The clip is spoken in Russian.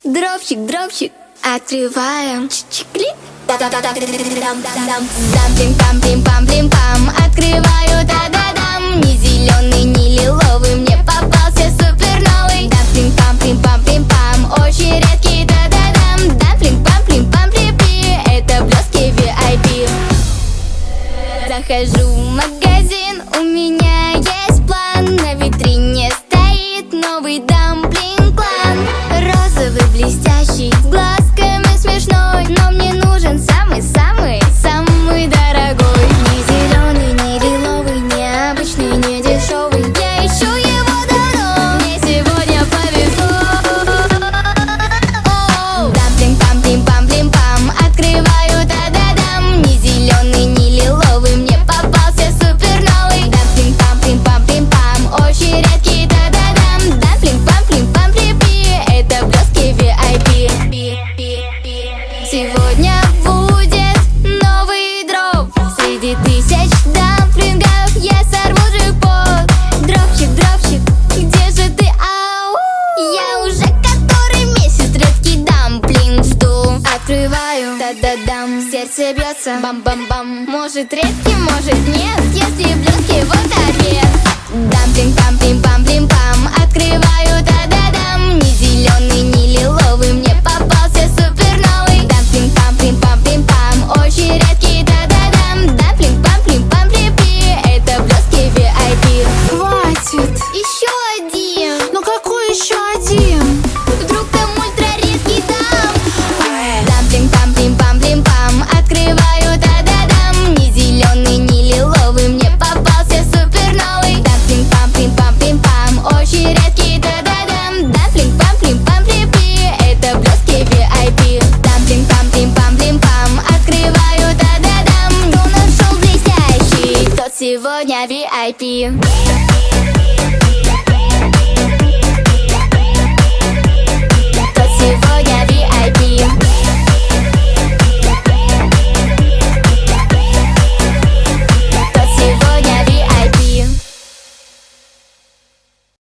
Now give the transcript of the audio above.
Дропчик, дропчик, открываем. Чик-чик-клик. Дамплинг-пам-плим-пам-плим-пам. Открываю, та-да-дам. Ни зеленый, ни лиловый, мне попался супер новый. Дамплинг-пам-плим-пам-плим-пам. Очень редкий, та-да-дам. Дамплинг-пам-плим-пам-плим-пи. Это блески VIP. Захожу в магазин, у меня есть план. На витрине стоит новый дамплинг-клан. Розовый, блестящий, с глазками смешной. Но мне нужен самый-самый, самый дорогой. Не зеленый, не лиловый, не обычный, не дешевый. Я ищу его давно, мне сегодня повезло. Дамплинг-пам-плим-пам-плим-пам. Открываю, та-да-дам. Ни зеленый, ни лиловый, мне попался супер новый. Дамплинг-пам-плим-пам-плим-пам. Очень редкий, та-да-дам. Дамплинг-пам-плим-пам-плим-пи. Это блески VIP. Сегодня будет новый дроп. Среди тысяч дамплингов я сорву джекпот. Дропчик, дропчик, где же ты, ау? Я уже который месяц редкий дамплинг жду. Открываю, да-да-дам. Сердце бьется, бам-бам-бам. Может редкий, может нет. Если блески, вот ответ. Дамплинг-пам-плим-пам-плим-пам. Открываю, да-да-дам. Ни зеленый, ни лиловый, мне попался супер новый. Дамплинг-пам-плим-пам-плим-пам. Очень редкий, да-да-дам. Дамплинг-пам-плим-пам-плим-пи. Это блески VIP. Хватит! Еще один. Ну какой еще один? Вдруг там ультра редкий дам. Дамплинг-пам-плим-пам-плим-пам. Открываю, да-да-дам. Ни зеленый, ни лиловый, мне попался супер новый. Дамплинг-пам-плим-пам-плим-пам. Очень редкий, да-да-дам. Дамплинг-пам-плим-пам-плим-пи. Это блески VIP. Дамплинг-пам-плим-пам-плим-пам. Открываю, да-да-дам. Кто нашел блестящий, тот сегодня VIP.